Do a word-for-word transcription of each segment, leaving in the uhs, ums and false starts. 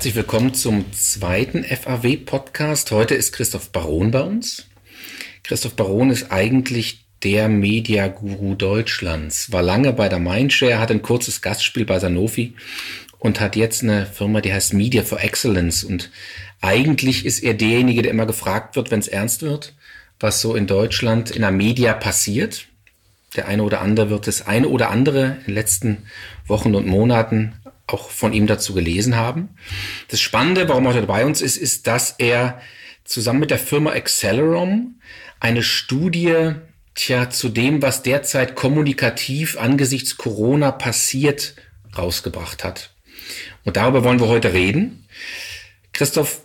Herzlich willkommen zum zweiten F A W-Podcast. Heute ist Christoph Baron bei uns. Christoph Baron ist eigentlich der Media-Guru Deutschlands, war lange bei der Mindshare, hat ein kurzes Gastspiel bei Sanofi und hat jetzt eine Firma, die heißt Media for Excellence. Und eigentlich ist er derjenige, der immer gefragt wird, wenn es ernst wird, was so in Deutschland in der Media passiert. Der eine oder andere wird das eine oder andere in den letzten Wochen und Monaten auch von ihm dazu gelesen haben. Das Spannende, warum er heute bei uns ist, ist, dass er zusammen mit der Firma Accelerom eine Studie tja, zu dem, was derzeit kommunikativ angesichts Corona passiert, rausgebracht hat. Und darüber wollen wir heute reden. Christoph,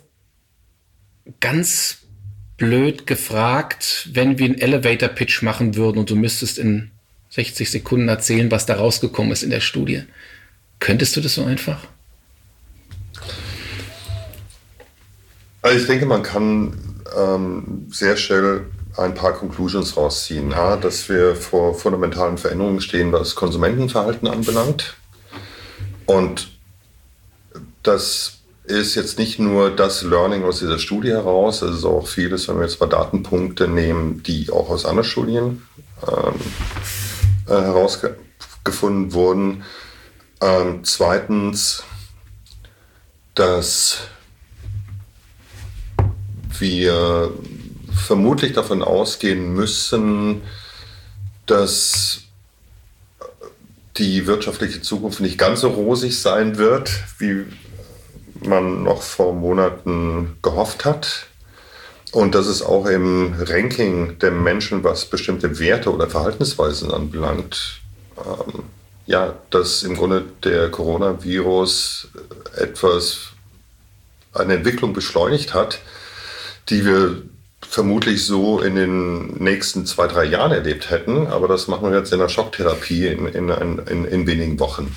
ganz blöd gefragt, wenn wir einen Elevator-Pitch machen würden und du müsstest in sechzig Sekunden erzählen, was da rausgekommen ist in der Studie. Könntest du das so einfach? Also ich denke, man kann ähm, sehr schnell ein paar Conclusions rausziehen. A, dass wir vor fundamentalen Veränderungen stehen, was Konsumentenverhalten anbelangt. Und das ist jetzt nicht nur das Learning aus dieser Studie heraus, es ist auch vieles, wenn wir jetzt mal Datenpunkte nehmen, die auch aus anderen Studien ähm, äh, herausgefunden wurden. Ähm, zweitens, dass wir vermutlich davon ausgehen müssen, dass die wirtschaftliche Zukunft nicht ganz so rosig sein wird, wie man noch vor Monaten gehofft hat. Und dass es auch im Ranking der Menschen, was bestimmte Werte oder Verhaltensweisen anbelangt, ähm, ja, dass im Grunde der Coronavirus etwas, eine Entwicklung beschleunigt hat, die wir vermutlich so in den nächsten zwei, drei Jahren erlebt hätten. Aber das machen wir jetzt in der Schocktherapie in, in, in, in wenigen Wochen.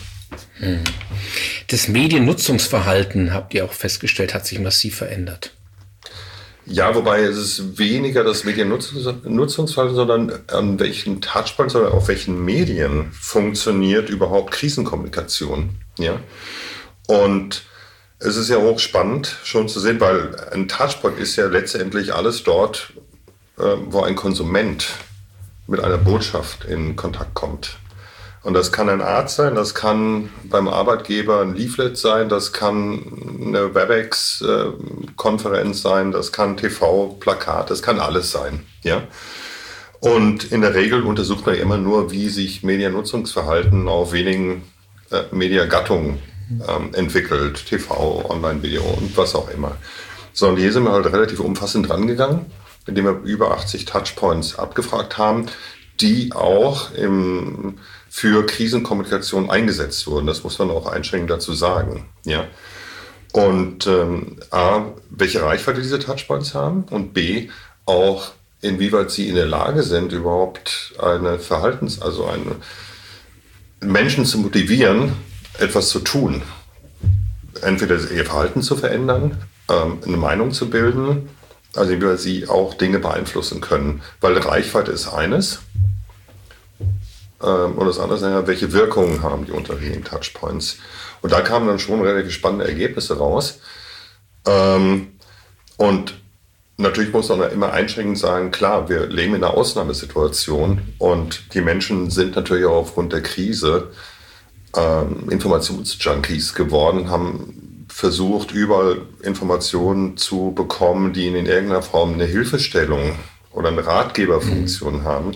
Das Mediennutzungsverhalten, habt ihr auch festgestellt, hat sich massiv verändert. Ja, wobei es ist weniger das Mediennutzungsverhalten, sondern an welchen Touchpoints oder auf welchen Medien funktioniert überhaupt Krisenkommunikation. Ja? Und es ist ja hochspannend schon zu sehen, weil ein Touchpoint ist ja letztendlich alles dort, wo ein Konsument mit einer Botschaft in Kontakt kommt. Und das kann ein Arzt sein, das kann beim Arbeitgeber ein Leaflet sein, das kann eine WebEx-Konferenz sein, das kann T V-Plakat, das kann alles sein. Ja? Und in der Regel untersucht man immer nur, wie sich Mediennutzungsverhalten auf wenigen äh, Mediagattungen ähm, entwickelt, T V, Online-Video und was auch immer. So, und hier sind wir halt relativ umfassend rangegangen, indem wir über achtzig Touchpoints abgefragt haben, die auch im für Krisenkommunikation eingesetzt wurden. Das muss man auch einschränkend dazu sagen. Ja? Und ähm, A, welche Reichweite diese Touchpoints haben und B, auch inwieweit sie in der Lage sind, überhaupt eine Verhaltens-, also eine Menschen zu motivieren, etwas zu tun. Entweder ihr Verhalten zu verändern, ähm, eine Meinung zu bilden, also inwieweit sie auch Dinge beeinflussen können. Weil Reichweite ist eines, und das andere ist ja, welche Wirkungen haben die unterschiedlichen Touchpoints. Und da kamen dann schon relativ spannende Ergebnisse raus. Und natürlich muss man immer einschränkend sagen, klar, wir leben in einer Ausnahmesituation und die Menschen sind natürlich auch aufgrund der Krise Informationsjunkies geworden, haben versucht, überall Informationen zu bekommen, die in irgendeiner Form eine Hilfestellung oder eine Ratgeberfunktion mhm. haben.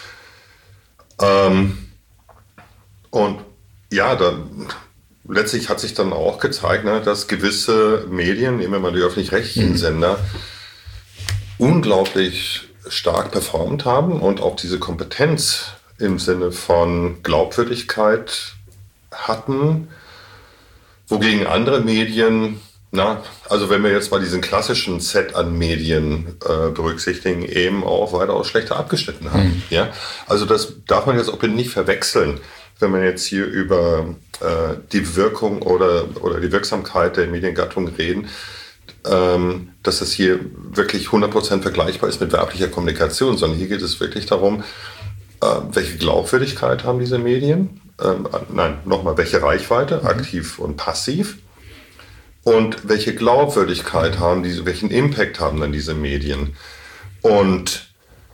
Ähm, und ja, dann, letztlich hat sich dann auch gezeigt, ne, dass gewisse Medien, nehmen wir mal die öffentlich-rechtlichen mhm. Sender, unglaublich stark performt haben und auch diese Kompetenz im Sinne von Glaubwürdigkeit hatten, wogegen andere Medien, na, also wenn wir jetzt mal diesen klassischen Set an Medien äh, berücksichtigen, eben auch weitaus schlechter abgeschnitten haben. Mhm. Ja? Also das darf man jetzt auch nicht verwechseln, wenn man jetzt hier über äh, die Wirkung oder, oder die Wirksamkeit der Mediengattung reden, ähm, dass das hier wirklich hundert Prozent vergleichbar ist mit werblicher Kommunikation, sondern hier geht es wirklich darum, äh, welche Glaubwürdigkeit haben diese Medien, ähm, nein, nochmal, welche Reichweite, mhm. aktiv und passiv. und welche Glaubwürdigkeit haben diese, welchen Impact haben dann diese Medien. Und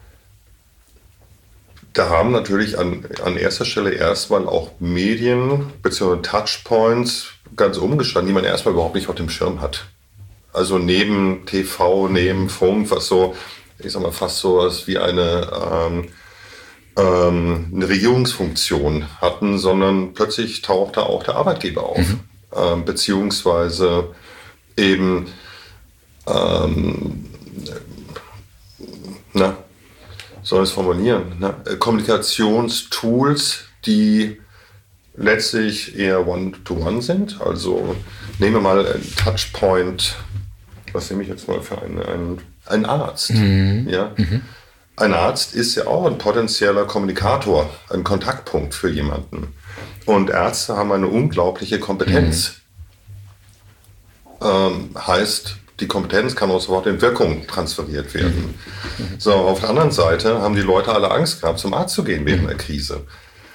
da haben natürlich an, an erster Stelle erstmal auch Medien bzw. Touchpoints ganz umgestanden, die man erstmal überhaupt nicht auf dem Schirm hat. Also neben T V, neben Funk, was so, ich sag mal, fast so was wie eine, ähm, ähm, eine Regierungsfunktion hatten, sondern plötzlich tauchte auch der Arbeitgeber auf. Mhm. Ähm, beziehungsweise eben ähm, na, soll ich es formulieren, ne? Kommunikationstools, die letztlich eher One-to-One sind. Also nehmen wir mal ein Touchpoint, was nehme ich jetzt mal für einen, einen, einen Arzt. Mhm. Ja? Mhm. Ein Arzt ist ja auch ein potenzieller Kommunikator, ein Kontaktpunkt für jemanden. Und Ärzte haben eine unglaubliche Kompetenz. Mhm. Ähm, heißt, die Kompetenz kann auch sofort in Wirkung transferiert werden. Mhm. So, auf der anderen Seite haben die Leute alle Angst gehabt, zum Arzt zu gehen während der Krise.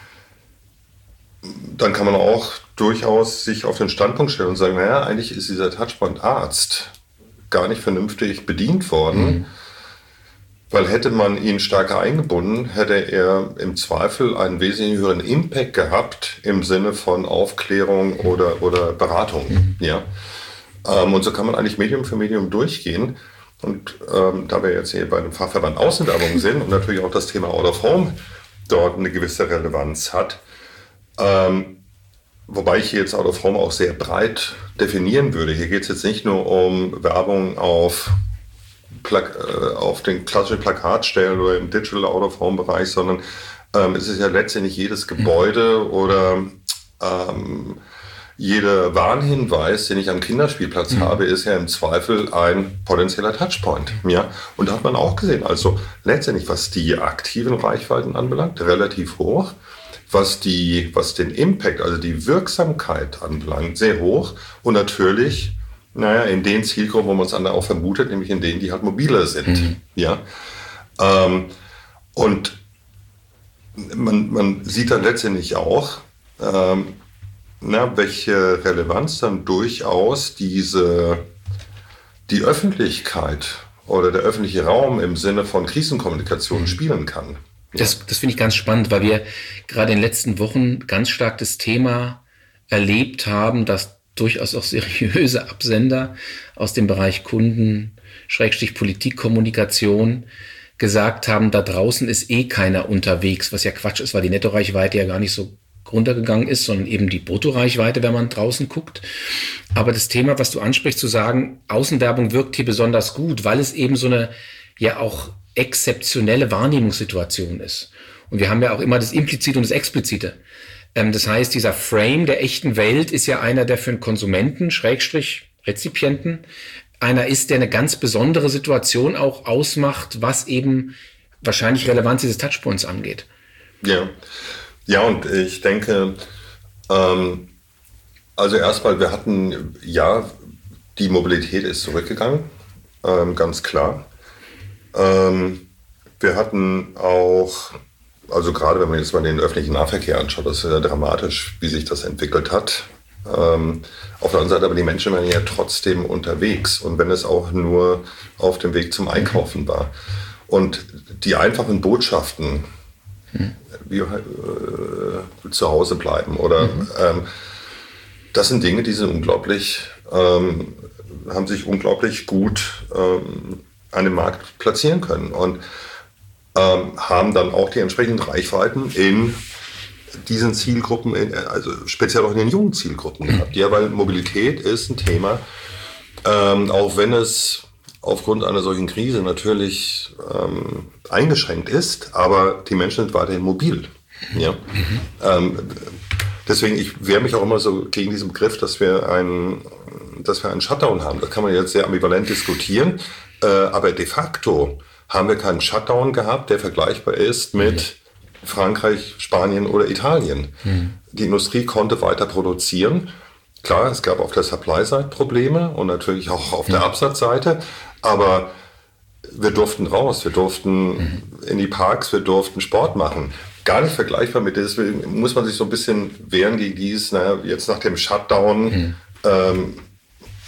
Dann kann man auch durchaus sich auf den Standpunkt stellen und sagen, naja, eigentlich ist dieser Touchpoint-Arzt gar nicht vernünftig bedient worden, mhm. weil hätte man ihn stärker eingebunden, hätte er im Zweifel einen wesentlich höheren Impact gehabt im Sinne von Aufklärung oder, oder Beratung. Mhm. Ja? Ähm, und so kann man eigentlich Medium für Medium durchgehen. Und ähm, da wir jetzt hier bei dem Fachverband Außenwerbung sind und natürlich auch das Thema Out of Home dort eine gewisse Relevanz hat, ähm, wobei ich hier jetzt Out of Home auch sehr breit definieren würde. Hier geht es jetzt nicht nur um Werbung auf, Plak- äh, auf den klassischen Plakatstellen oder im Digital Out of Home Bereich, sondern ähm, es ist ja letztendlich jedes Gebäude oder ähm, jeder Warnhinweis, den ich am Kinderspielplatz mhm. habe, ist ja im Zweifel ein potenzieller Touchpoint. Ja? Und da hat man auch gesehen, also letztendlich, was die aktiven Reichweiten anbelangt, relativ hoch. Was, die, was den Impact, also die Wirksamkeit anbelangt, sehr hoch. Und natürlich, naja, in den Zielgruppen, wo man es dann auch vermutet, nämlich in denen, die halt mobiler sind. Mhm. Ja? Ähm, und man, man sieht dann letztendlich auch, ähm, na, welche Relevanz dann durchaus diese, die Öffentlichkeit oder der öffentliche Raum im Sinne von Krisenkommunikation mhm. spielen kann. Das, das finde ich ganz spannend, weil wir gerade in den letzten Wochen ganz stark das Thema erlebt haben, dass durchaus auch seriöse Absender aus dem Bereich Kunden, Schrägstrich Politikkommunikation gesagt haben, da draußen ist eh keiner unterwegs, was ja Quatsch ist, weil die Nettoreichweite ja gar nicht so runtergegangen ist, sondern eben die Bruttoreichweite, wenn man draußen guckt. Aber das Thema, was du ansprichst, zu sagen, Außenwerbung wirkt hier besonders gut, weil es eben so eine ja auch exzeptionelle Wahrnehmungssituation ist. Und wir haben ja auch immer das Implizite und das Explizite. Ähm, das heißt, dieser Frame der echten Welt ist ja einer, der für einen Konsumenten, Schrägstrich, Rezipienten, einer ist, der eine ganz besondere Situation auch ausmacht, was eben wahrscheinlich Relevanz dieses Touchpoints angeht. Ja, ja, und ich denke, ähm, also erstmal, wir hatten, ja, die Mobilität ist zurückgegangen, ähm, ganz klar. Ähm, wir hatten auch, also gerade wenn man jetzt mal den öffentlichen Nahverkehr anschaut, das ist ja dramatisch, wie sich das entwickelt hat. Ähm, auf der anderen Seite aber die Menschen waren ja trotzdem unterwegs und wenn es auch nur auf dem Weg zum Einkaufen war. Und die einfachen Botschaften, hm. wie äh, zu Hause bleiben oder mhm. ähm, das sind Dinge, die sind unglaublich, ähm, haben sich unglaublich gut ähm, an dem Markt platzieren können und ähm, haben dann auch die entsprechenden Reichweiten in diesen Zielgruppen, in, also speziell auch in den jungen Zielgruppen gehabt. Ja, weil Mobilität ist ein Thema, ähm, auch wenn es aufgrund einer solchen Krise natürlich ähm, eingeschränkt ist, aber die Menschen sind weiterhin mobil. Ja? Mhm. Ähm, deswegen, ich wehre mich auch immer so gegen diesen Begriff, dass wir einen, dass wir einen Shutdown haben. Das kann man jetzt sehr ambivalent diskutieren. Äh, aber de facto haben wir keinen Shutdown gehabt, der vergleichbar ist mit Frankreich, Spanien oder Italien. Mhm. Die Industrie konnte weiter produzieren. Klar, es gab auf der Supply-Seite Probleme und natürlich auch auf der Absatzseite, aber wir durften raus, wir durften mhm. in die Parks, wir durften Sport machen. Gar nicht vergleichbar mit, deswegen muss man sich so ein bisschen wehren gegen dieses, naja, jetzt nach dem Shutdown, mhm. ähm,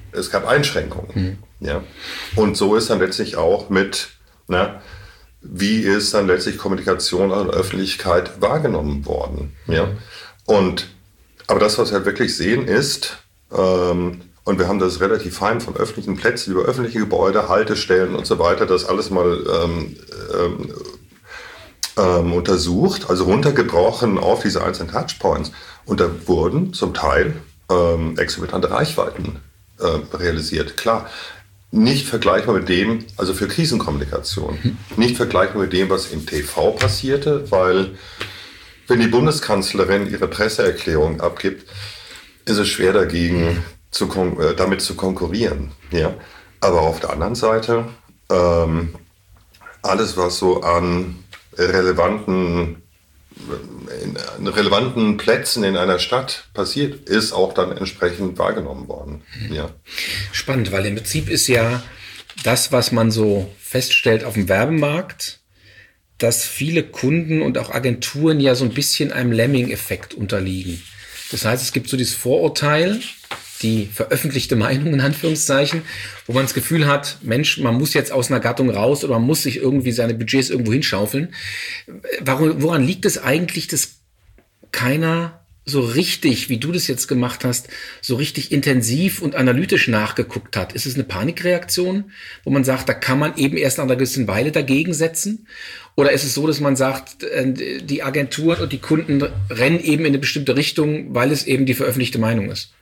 es gab Einschränkungen. Mhm. Ja? Und so ist dann letztlich auch mit, na, wie ist dann letztlich Kommunikation an der Öffentlichkeit wahrgenommen worden. Mhm. Ja? Und, aber das, was wir wirklich sehen, ist, ähm, und wir haben das relativ fein von öffentlichen Plätzen über öffentliche Gebäude, Haltestellen und so weiter, das alles mal ähm, ähm, ähm, untersucht, also runtergebrochen auf diese einzelnen Touchpoints. Und da wurden zum Teil ähm, exorbitante Reichweiten äh, realisiert. Klar, nicht vergleichbar mit dem, also für Krisenkommunikation, mhm. nicht vergleichbar mit dem, was im T V passierte, weil wenn die Bundeskanzlerin ihre Presseerklärung abgibt, ist es schwer dagegen, zu kon- äh, damit zu konkurrieren. Ja? Aber auf der anderen Seite, ähm, alles, was so an relevanten, in relevanten Plätzen in einer Stadt passiert, ist auch dann entsprechend wahrgenommen worden. Ja. Spannend, weil im Prinzip ist ja das, was man so feststellt auf dem Werbemarkt, dass viele Kunden und auch Agenturen ja so ein bisschen einem Lemming-Effekt unterliegen. Das heißt, es gibt so dieses Vorurteil, die veröffentlichte Meinung in Anführungszeichen, wo man das Gefühl hat, Mensch, man muss jetzt aus einer Gattung raus oder man muss sich irgendwie seine Budgets irgendwo hinschaufeln. Warum, woran liegt es eigentlich, dass keiner so richtig, wie du das jetzt gemacht hast, so richtig intensiv und analytisch nachgeguckt hat? Ist es eine Panikreaktion, wo man sagt, da kann man eben erst nach einer gewissen Weile dagegen setzen? Oder ist es so, dass man sagt, die Agenturen und die Kunden rennen eben in eine bestimmte Richtung, weil es eben die veröffentlichte Meinung ist?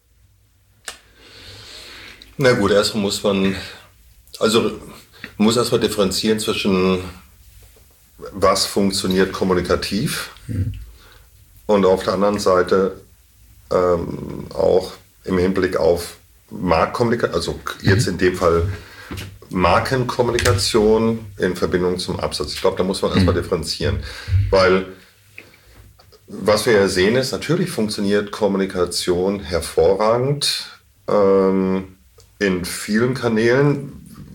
Na gut, erstmal muss man, also man muss erstmal differenzieren zwischen was funktioniert kommunikativ hm. und auf der anderen Seite ähm, auch im Hinblick auf Marktkommunikation, also jetzt in dem Fall Markenkommunikation in Verbindung zum Absatz. Ich glaube, da muss man erstmal hm. differenzieren, weil was wir ja sehen ist, natürlich funktioniert Kommunikation hervorragend, ähm, in vielen Kanälen,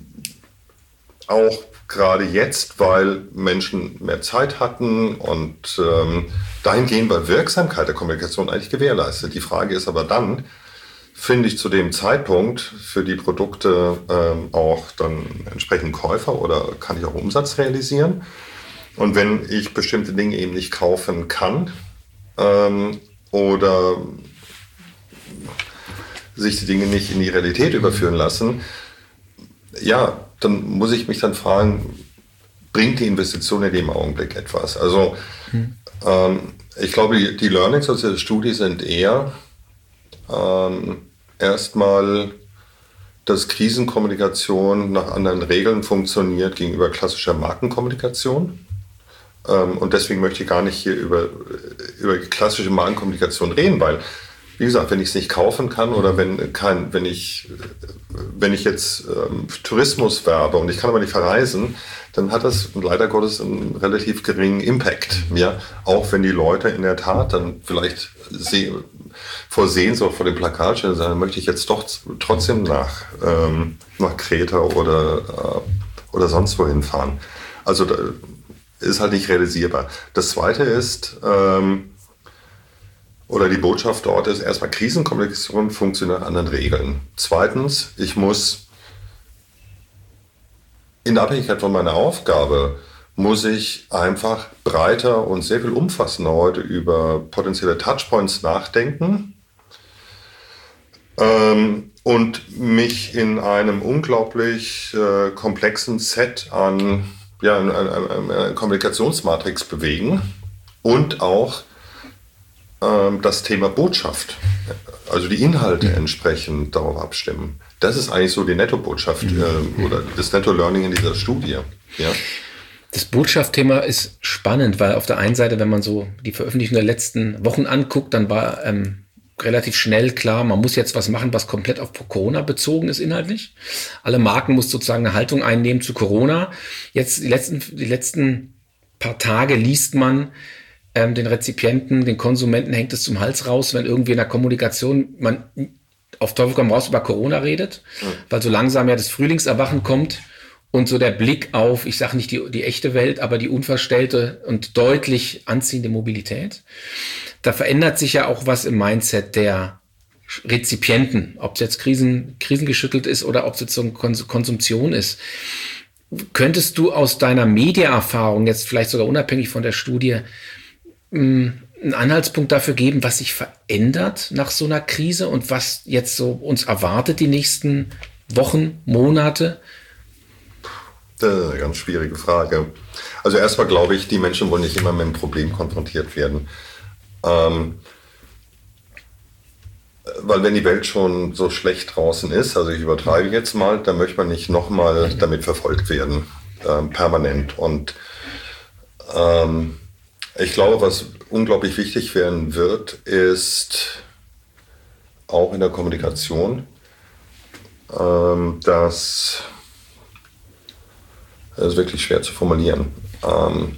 auch gerade jetzt, weil Menschen mehr Zeit hatten und ähm, dahingehend war Wirksamkeit der Kommunikation eigentlich gewährleistet. Die Frage ist aber dann, finde ich zu dem Zeitpunkt für die Produkte ähm, auch dann entsprechend Käufer oder kann ich auch Umsatz realisieren? Und wenn ich bestimmte Dinge eben nicht kaufen kann ähm, oder sich die Dinge nicht in die Realität überführen lassen, ja, dann muss ich mich dann fragen, bringt die Investition in dem Augenblick etwas? Also hm. ähm, ich glaube, die, die Learnings aus der Studie sind eher ähm, erstmal, dass Krisenkommunikation nach anderen Regeln funktioniert gegenüber klassischer Markenkommunikation. Ähm, und deswegen möchte ich gar nicht hier über, über klassische Markenkommunikation reden, weil wie gesagt, wenn ich es nicht kaufen kann oder wenn kein, wenn ich, wenn ich jetzt ähm, Tourismus werbe und ich kann aber nicht verreisen, dann hat das leider Gottes einen relativ geringen Impact. Ja? Auch wenn die Leute in der Tat dann vielleicht se- vor Sehnsucht vor dem Plakat stehen und sagen, möchte ich jetzt doch trotzdem nach, ähm, nach Kreta oder, äh, oder sonst wohin fahren. Also da ist halt nicht realisierbar. Das Zweite ist, ähm, Oder die Botschaft dort ist erstmal, Krisenkommunikation funktioniert nach anderen Regeln. Zweitens, ich muss in der Abhängigkeit von meiner Aufgabe, muss ich einfach breiter und sehr viel umfassender heute über potenzielle Touchpoints nachdenken ähm, und mich in einem unglaublich äh, komplexen Set an ja, eine, eine, eine Kommunikationsmatrix bewegen und auch das Thema Botschaft, also die Inhalte mhm. entsprechend darauf abstimmen. Das ist eigentlich so die Nettobotschaft mhm. äh, oder das Netto-Learning in dieser Studie. Ja. Das Botschaftthema ist spannend, weil auf der einen Seite, wenn man so die Veröffentlichung der letzten Wochen anguckt, dann war ähm, relativ schnell klar, man muss jetzt was machen, was komplett auf Corona bezogen ist inhaltlich. Alle Marken mussten sozusagen eine Haltung einnehmen zu Corona. Jetzt die letzten, die letzten paar Tage liest man, Ähm, den Rezipienten, den Konsumenten hängt es zum Hals raus, wenn irgendwie in der Kommunikation man auf Teufel komm raus über Corona redet, mhm. weil so langsam ja das Frühlingserwachen kommt und so der Blick auf, ich sage nicht die, die echte Welt, aber die unverstellte und deutlich anziehende Mobilität. Da verändert sich ja auch was im Mindset der Rezipienten, ob es jetzt Krisen, krisengeschüttelt ist oder ob es jetzt so eine Konsumtion ist. Könntest du aus deiner Mediaerfahrung, jetzt vielleicht sogar unabhängig von der Studie, einen Anhaltspunkt dafür geben, was sich verändert nach so einer Krise und was jetzt so uns erwartet die nächsten Wochen, Monate? Das ist eine ganz schwierige Frage. Also erstmal glaube ich, die Menschen wollen nicht immer mit einem Problem konfrontiert werden. Ähm, weil wenn die Welt schon so schlecht draußen ist, also ich übertreibe jetzt mal, dann möchte man nicht nochmal damit verfolgt werden, ähm, permanent. Und ähm, ich glaube, was unglaublich wichtig werden wird, ist auch in der Kommunikation, ähm, dass das ist wirklich schwer zu formulieren. Ähm,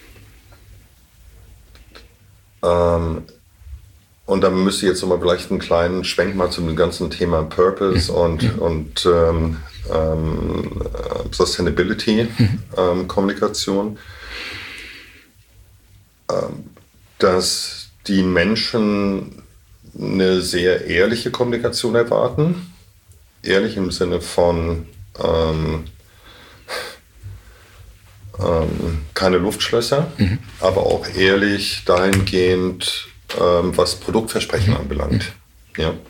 ähm, und da müsste ich jetzt nochmal vielleicht einen kleinen Schwenk mal zum ganzen Thema Purpose und, mhm. und ähm, ähm, Sustainability ähm, Kommunikation, ähm, dass die Menschen eine sehr ehrliche Kommunikation erwarten. Ehrlich im Sinne von ähm, ähm, keine Luftschlösser, mhm. aber auch ehrlich dahingehend, ähm, was Produktversprechen anbelangt. Mhm. Ja.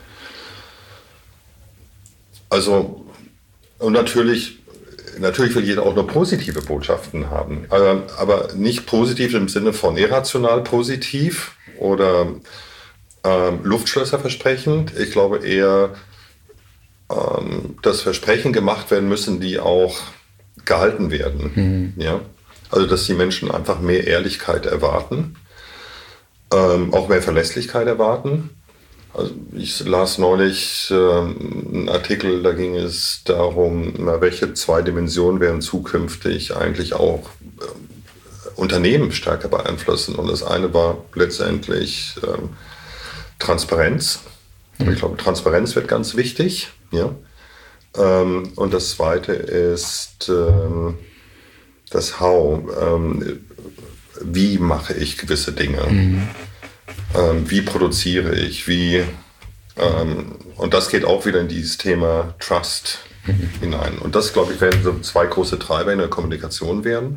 Also, und natürlich, natürlich will jeder auch nur positive Botschaften haben, aber, aber nicht positiv im Sinne von irrational positiv oder ähm, Luftschlösser versprechend. Ich glaube eher, ähm, dass Versprechen gemacht werden müssen, die auch gehalten werden. Mhm. Ja? Also, dass die Menschen einfach mehr Ehrlichkeit erwarten, ähm, auch mehr Verlässlichkeit erwarten. Also ich las neulich ähm, einen Artikel, da ging es darum, na, welche zwei Dimensionen werden zukünftig eigentlich auch äh, Unternehmen stärker beeinflussen. Und das eine war letztendlich ähm, Transparenz. Mhm. Ich glaube, Transparenz wird ganz wichtig. Ja? Ähm, und das zweite ist ähm, das How. Ähm, wie mache ich gewisse Dinge? Mhm. Ähm, wie produziere ich? Wie, ähm, und das geht auch wieder in dieses Thema Trust mhm. hinein. Und das, glaube ich, werden so zwei große Treiber in der Kommunikation werden.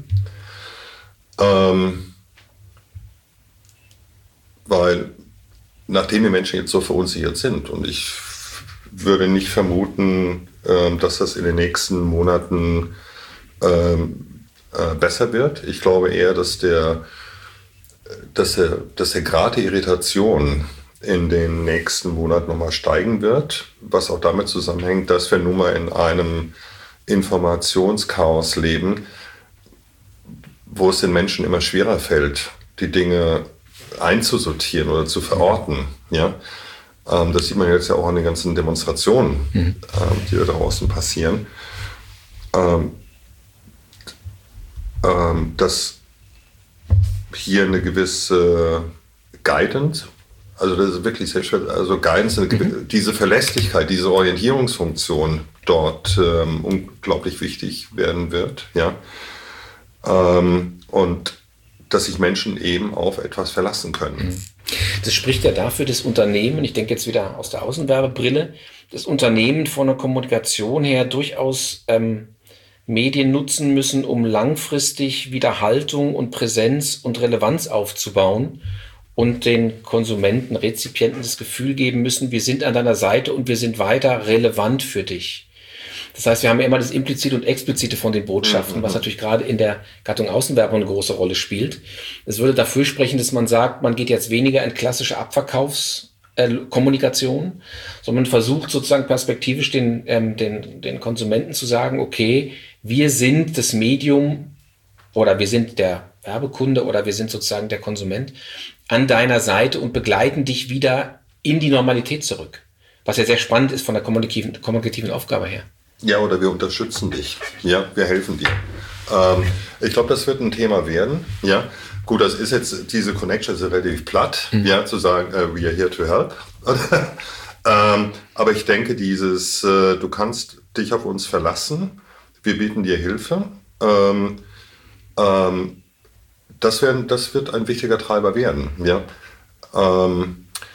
Ähm, weil nachdem die Menschen jetzt so verunsichert sind und ich würde nicht vermuten, ähm, dass das in den nächsten Monaten ähm, äh, besser wird. Ich glaube eher, dass der, dass der, dass der Grad der Irritation in den nächsten Monaten nochmal steigen wird, was auch damit zusammenhängt, dass wir nun mal in einem Informationschaos leben, wo es den Menschen immer schwerer fällt, die Dinge einzusortieren oder zu verorten. Ja? Ähm, das sieht man jetzt ja auch an den ganzen Demonstrationen, mhm. ähm, die da draußen passieren. Ähm, ähm, dass hier eine gewisse Guidance, also das ist wirklich selbst, also Guidance, mhm. diese Verlässlichkeit, diese Orientierungsfunktion dort ähm, unglaublich wichtig werden wird. Ja? Ähm, und dass sich Menschen eben auf etwas verlassen können. Das spricht ja dafür, das Unternehmen, ich denke jetzt wieder aus der Außenwerbebrille, das Unternehmen von der Kommunikation her durchaus ähm, Medien nutzen müssen, um langfristig wieder Haltung und Präsenz und Relevanz aufzubauen und den Konsumenten, Rezipienten das Gefühl geben müssen, wir sind an deiner Seite und wir sind weiter relevant für dich. Das heißt, wir haben ja immer das Implizite und Explizite von den Botschaften, mhm. was natürlich gerade in der Gattung Außenwerbung eine große Rolle spielt. Es würde dafür sprechen, dass man sagt, man geht jetzt weniger in klassische Abverkaufskommunikation, äh, sondern versucht sozusagen perspektivisch den, ähm, den, den Konsumenten zu sagen, okay, wir sind das Medium oder wir sind der Werbekunde oder wir sind sozusagen der Konsument an deiner Seite und begleiten dich wieder in die Normalität zurück. Was ja sehr spannend ist von der kommunikativen, kommunikativen Aufgabe her. Ja, oder wir unterstützen dich. Ja, wir helfen dir. Ähm, ich glaube, das wird ein Thema werden. Ja, gut, das ist jetzt, diese Connection ist relativ platt, mhm. ja, zu sagen, uh, we are here to help. ähm, aber ich denke, dieses, äh, du kannst dich auf uns verlassen, wir bieten dir Hilfe. Ähm, ähm, das, werden, das wird ein wichtiger Treiber werden. Ja. Ähm,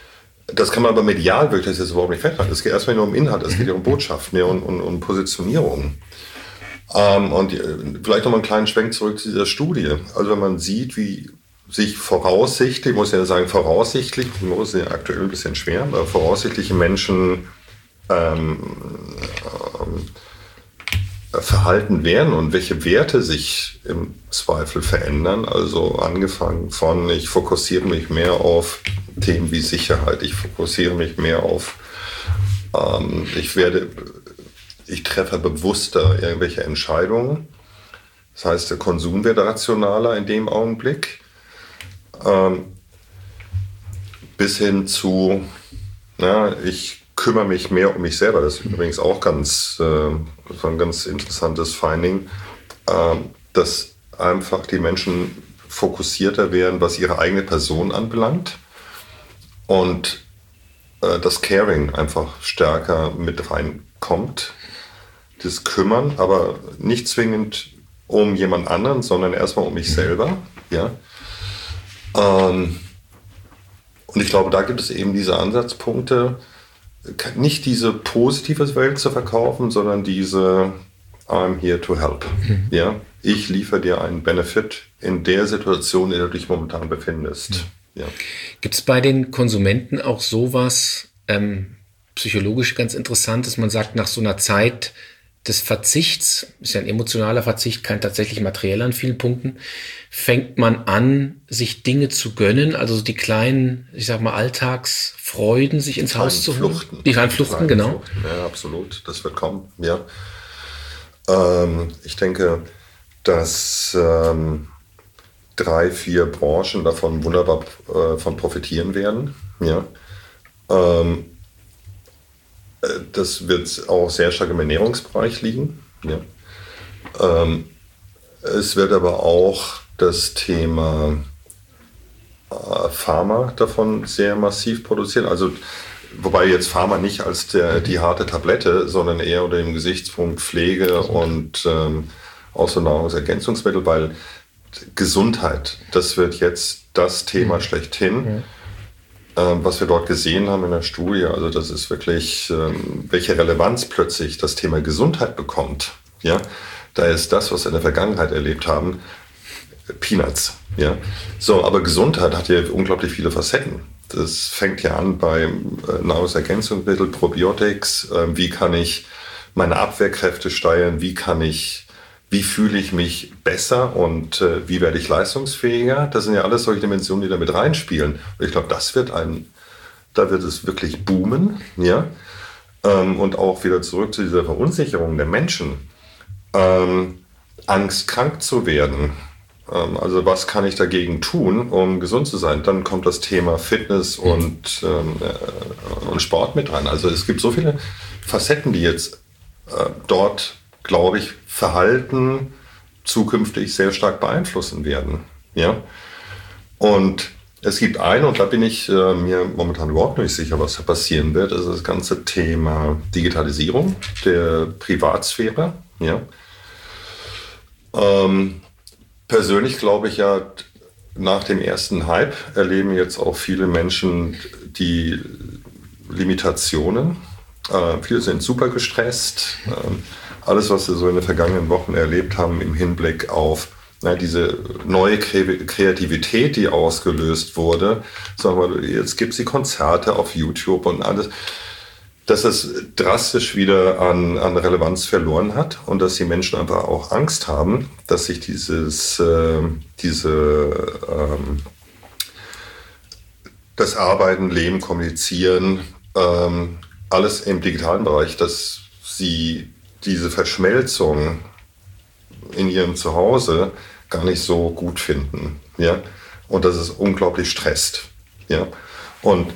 Das kann man aber medial wirklich, das ist überhaupt nicht festhalten. Es geht erstmal nur um Inhalt, es geht ja um Botschaften, ja, und um, um Positionierung. Ähm, und vielleicht noch mal einen kleinen Schwenk zurück zu dieser Studie. Also wenn man sieht, wie sich voraussichtlich, ich muss ja sagen voraussichtlich, ist ja aktuell ein bisschen schwer, aber voraussichtliche Menschen ähm, ähm, verhalten werden und welche Werte sich im Zweifel verändern. Also angefangen von, ich fokussiere mich mehr auf Themen wie Sicherheit, ich fokussiere mich mehr auf, ähm, ich werde, ich treffe bewusster irgendwelche Entscheidungen. Das heißt, der Konsum wird rationaler in dem Augenblick. Ähm, bis hin zu, ja, ich kümmere mich mehr um mich selber. Das ist übrigens auch ganz, äh, ein ganz interessantes Finding, äh, dass einfach die Menschen fokussierter werden, was ihre eigene Person anbelangt und äh, das Caring einfach stärker mit reinkommt. Das Kümmern, aber nicht zwingend um jemand anderen, sondern erstmal um mich selber. Ja. Ähm, und ich glaube, da gibt es eben diese Ansatzpunkte, nicht diese positive Welt zu verkaufen, sondern diese I'm here to help. Mhm. Ja? Ich liefere dir einen Benefit in der Situation, in der du dich momentan befindest. Mhm. Ja. Gibt es bei den Konsumenten auch sowas ähm, psychologisch ganz Interessantes? Man sagt, nach so einer Zeit des Verzichts, ist ja ein emotionaler Verzicht, kein tatsächlich materieller an vielen Punkten, fängt man an, sich Dinge zu gönnen, also die kleinen, ich sag mal, Alltagsfreuden sich ins Haus zu holen. Fluchten. Die kleinen Fluchten, die kleinen genau. Fluchten. Ja, absolut. Das wird kommen, ja. Ähm, ich denke, dass ähm, drei, vier Branchen davon wunderbar äh, von profitieren werden, ja. Ähm, Das wird auch sehr stark im Ernährungsbereich liegen. Ja. Ähm, es wird aber auch das Thema äh, Pharma davon sehr massiv produzieren. Also, wobei jetzt Pharma nicht als der, die harte Tablette, sondern eher unter dem Gesichtspunkt Pflege und ähm, auch so Nahrungsergänzungsmittel, weil Gesundheit, das wird jetzt das Thema mhm. schlechthin. Ja. Was wir dort gesehen haben in der Studie, also das ist wirklich, welche Relevanz plötzlich das Thema Gesundheit bekommt. Ja, da ist das, was wir in der Vergangenheit erlebt haben, Peanuts. Ja, so, aber Gesundheit hat ja unglaublich viele Facetten. Das fängt ja an bei Nahrungsergänzungsmitteln, Probiotics. Wie kann ich meine Abwehrkräfte steigern? Wie kann ich Wie fühle ich mich besser und äh, wie werde ich leistungsfähiger? Das sind ja alles solche Dimensionen, die da mit reinspielen. Und ich glaube, das wird ein, da wird es wirklich boomen, ja. Ähm, und auch wieder zurück zu dieser Verunsicherung der Menschen. Ähm, Angst, krank zu werden. Ähm, also was kann ich dagegen tun, um gesund zu sein? Dann kommt das Thema Fitness und, ähm, äh, und Sport mit rein. Also es gibt so viele Facetten, die jetzt äh, dort, glaube ich, Verhalten zukünftig sehr stark beeinflussen werden. Ja? Und es gibt eine, und da bin ich äh, mir momentan überhaupt nicht sicher, was da passieren wird, das ist das ganze Thema Digitalisierung der Privatsphäre. Ja? Ähm, persönlich glaube ich ja, nach dem ersten Hype erleben jetzt auch viele Menschen die Limitationen. Äh, viele sind super gestresst. Ähm, Alles, was wir so in den vergangenen Wochen erlebt haben im Hinblick auf na, diese neue Kreativität, die ausgelöst wurde. Sagen wir, jetzt gibt es die Konzerte auf YouTube und alles. Dass es drastisch wieder an, an Relevanz verloren hat und dass die Menschen einfach auch Angst haben, dass sich dieses, äh, diese, ähm, das Arbeiten, Leben, Kommunizieren, ähm, alles im digitalen Bereich, dass sie diese Verschmelzung in ihrem Zuhause gar nicht so gut finden, ja, und dass es unglaublich stresst, ja, und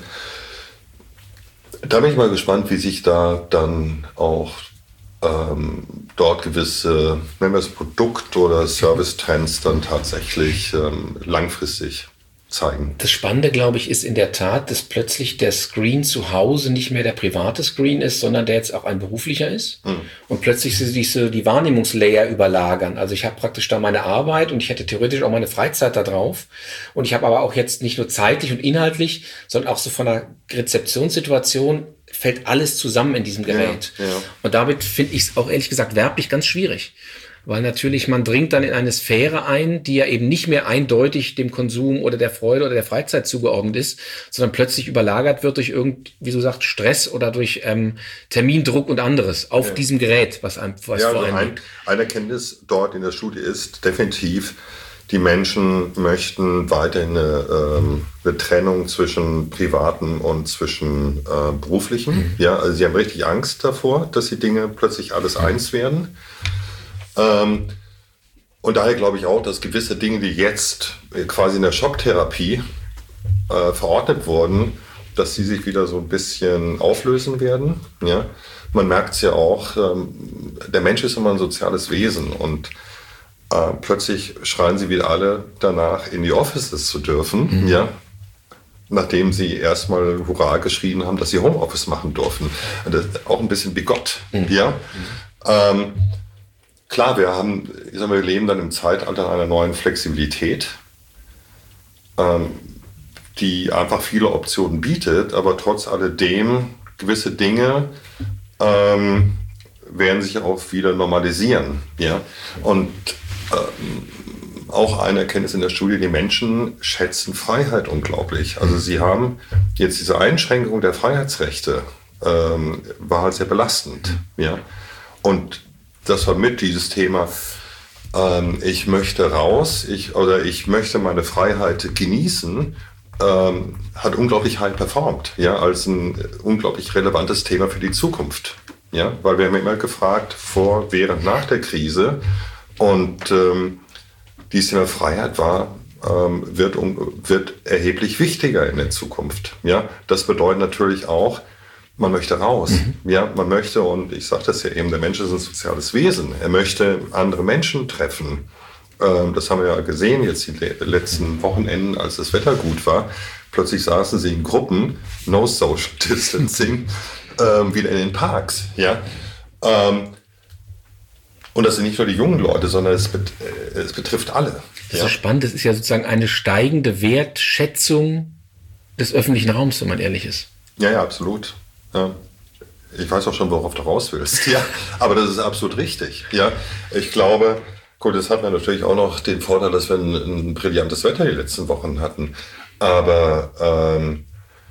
da bin ich mal gespannt, wie sich da dann auch ähm, dort gewisse, nennen wir es Produkt- oder Service-Trends dann tatsächlich ähm, langfristig zeigen. Das Spannende, glaube ich, ist in der Tat, dass plötzlich der Screen zu Hause nicht mehr der private Screen ist, sondern der jetzt auch ein beruflicher ist. Mhm. Und plötzlich sich so die Wahrnehmungslayer überlagern. Also ich habe praktisch da meine Arbeit und ich hätte theoretisch auch meine Freizeit da drauf. Und ich habe aber auch jetzt nicht nur zeitlich und inhaltlich, sondern auch so von der Rezeptionssituation fällt alles zusammen in diesem Gerät. Ja, ja. Und damit finde ich es auch ehrlich gesagt werblich ganz schwierig. Weil natürlich man dringt dann in eine Sphäre ein, die ja eben nicht mehr eindeutig dem Konsum oder der Freude oder der Freizeit zugeordnet ist, sondern plötzlich überlagert wird durch irgend, wie du sagst, Stress oder durch ähm, Termindruck und anderes auf ja. diesem Gerät, was einem was ja, vor also einem ein, eine Erkenntnis dort in der Studie ist definitiv, die Menschen möchten weiterhin eine, ähm, eine Trennung zwischen Privaten und zwischen äh, Beruflichen. Mhm. Ja, also sie haben richtig Angst davor, dass die Dinge plötzlich alles mhm. eins werden. Ähm, und daher glaube ich auch, dass gewisse Dinge, die jetzt quasi in der Schocktherapie äh, verordnet wurden, dass sie sich wieder so ein bisschen auflösen werden. Ja? Man merkt es ja auch, ähm, der Mensch ist immer ein soziales Wesen und äh, plötzlich schreien sie wieder alle danach, in die Offices zu dürfen, mhm. ja? Nachdem sie erstmal Hurra geschrien haben, dass sie Homeoffice machen dürfen. Das ist auch ein bisschen bigott. Mhm. Ja? Mhm. Ähm, Klar, wir haben, ich sag mal, wir leben dann im Zeitalter einer neuen Flexibilität, ähm, die einfach viele Optionen bietet, aber trotz alledem gewisse Dinge ähm, werden sich auch wieder normalisieren. Ja? Und ähm, auch eine Erkenntnis in der Studie, die Menschen schätzen Freiheit unglaublich. Also sie haben jetzt diese Einschränkung der Freiheitsrechte, ähm, war halt sehr belastend. Ja? Und das war mit dieses Thema, ähm, ich möchte raus, ich, oder ich möchte meine Freiheit genießen, ähm, hat unglaublich high performt, ja, als ein unglaublich relevantes Thema für die Zukunft. Ja, weil wir haben immer gefragt, vor, während, nach der Krise. Und ähm, dieses Thema Freiheit war, ähm, wird, wird erheblich wichtiger in der Zukunft. Ja, das bedeutet natürlich auch, man möchte raus. Mhm. Ja, man möchte, und ich sage das ja eben, der Mensch ist ein soziales Wesen. Er möchte andere Menschen treffen. Ähm, das haben wir ja gesehen jetzt die letzten Wochenenden, als das Wetter gut war. Plötzlich saßen sie in Gruppen, no social distancing, ähm, wieder in den Parks. Ja. Ähm, und das sind nicht nur die jungen Leute, sondern es, bet- äh, es betrifft alle. Das ist ja so spannend. Das ist ja sozusagen eine steigende Wertschätzung des öffentlichen Raums, wenn man ehrlich ist. Ja, ja, absolut. Ja. Ich weiß auch schon, worauf du raus willst. Ja, aber das ist absolut richtig. Ja, ich glaube, gut, das hat man natürlich auch noch den Vorteil, dass wir ein, ein brillantes Wetter die letzten Wochen hatten. Aber ähm,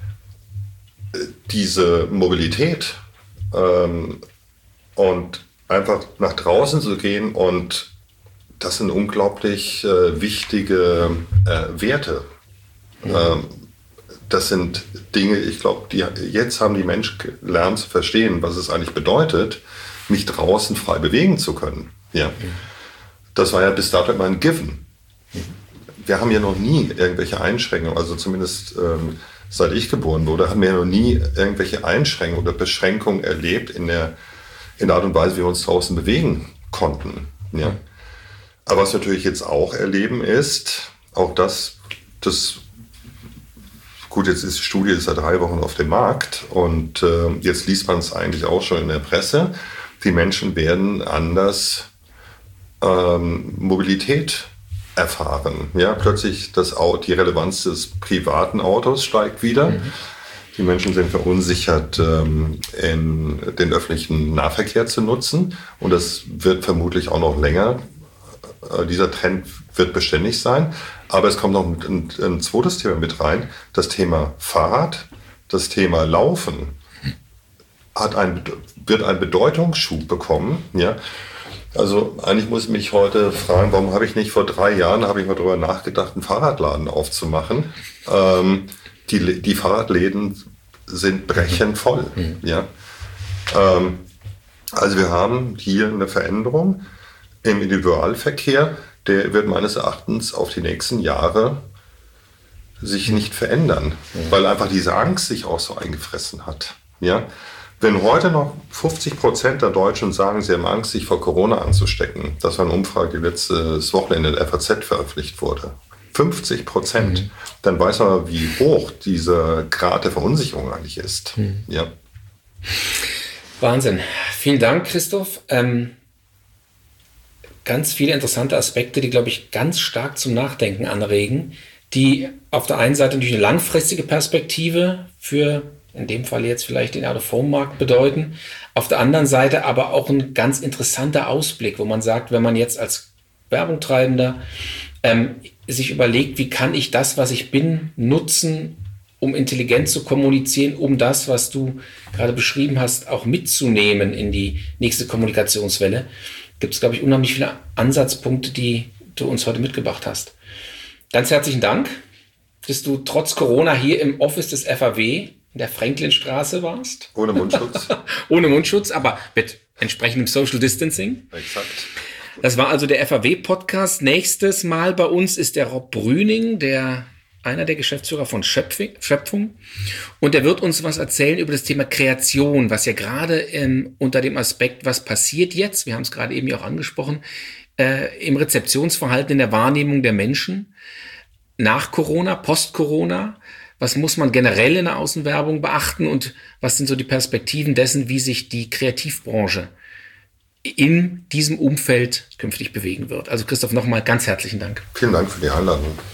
diese Mobilität ähm, und einfach nach draußen zu gehen, und das sind unglaublich äh, wichtige äh, Werte. Mhm. Ähm, Das sind Dinge, ich glaube, die, jetzt haben die Menschen gelernt zu verstehen, was es eigentlich bedeutet, mich draußen frei bewegen zu können. Ja. Das war ja bis dato immer ein Given. Wir haben ja noch nie irgendwelche Einschränkungen, also zumindest ähm, seit ich geboren wurde, haben wir ja noch nie irgendwelche Einschränkungen oder Beschränkungen erlebt in der, in der Art und Weise, wie wir uns draußen bewegen konnten. Ja. Aber was wir natürlich jetzt auch erleben ist, auch das, das Gut, jetzt ist die Studie seit drei Wochen auf dem Markt und äh, jetzt liest man es eigentlich auch schon in der Presse. Die Menschen werden anders ähm, Mobilität erfahren. Ja, plötzlich das Auto, die Relevanz des privaten Autos steigt wieder. Mhm. Die Menschen sind verunsichert, ähm, in den öffentlichen Nahverkehr zu nutzen, und das wird vermutlich auch noch länger. Äh, dieser Trend wird beständig sein. Aber es kommt noch ein, ein, ein zweites Thema mit rein. Das Thema Fahrrad, das Thema Laufen hat ein, wird einen Bedeutungsschub bekommen. Ja? Also eigentlich muss ich mich heute fragen, warum habe ich nicht vor drei Jahren, habe ich mal darüber nachgedacht, einen Fahrradladen aufzumachen. Ähm, die, die Fahrradläden sind brechend voll. Mhm. Ja? Ähm, also wir haben hier eine Veränderung im Individualverkehr. Der wird meines Erachtens auf die nächsten Jahre sich nicht verändern, mhm. weil einfach diese Angst sich auch so eingefressen hat. Ja? Wenn heute noch fünfzig Prozent der Deutschen sagen, sie haben Angst, sich vor Corona anzustecken, das war eine Umfrage, die letztes Wochenende in der F A Z veröffentlicht wurde, fünfzig Prozent, mhm. dann weiß man, wie hoch dieser Grad der Verunsicherung eigentlich ist. Mhm. Ja. Wahnsinn. Vielen Dank, Christoph. Ähm, ganz viele interessante Aspekte, die, glaube ich, ganz stark zum Nachdenken anregen, die auf der einen Seite natürlich eine langfristige Perspektive für, in dem Fall jetzt vielleicht den Out-of-Home-Markt bedeuten, auf der anderen Seite aber auch ein ganz interessanter Ausblick, wo man sagt, wenn man jetzt als Werbungtreibender ähm, sich überlegt, wie kann ich das, was ich bin, nutzen, um intelligent zu kommunizieren, um das, was du gerade beschrieben hast, auch mitzunehmen in die nächste Kommunikationswelle, gibt es, glaube ich, unheimlich viele Ansatzpunkte, die du uns heute mitgebracht hast. Ganz herzlichen Dank, dass du trotz Corona hier im Office des F A W in der Franklinstraße warst. Ohne Mundschutz. Ohne Mundschutz, aber mit entsprechendem Social Distancing. Exakt. Das war also der F A W-Podcast. Nächstes Mal bei uns ist der Rob Brüning, der einer der Geschäftsführer von Schöpfung. Und er wird uns was erzählen über das Thema Kreation, was ja gerade ähm, unter dem Aspekt, was passiert jetzt, wir haben es gerade eben ja auch angesprochen, äh, im Rezeptionsverhalten, in der Wahrnehmung der Menschen nach Corona, post-Corona. Was muss man generell in der Außenwerbung beachten und was sind so die Perspektiven dessen, wie sich die Kreativbranche in diesem Umfeld künftig bewegen wird? Also Christoph, nochmal ganz herzlichen Dank. Vielen Dank für die Einladung.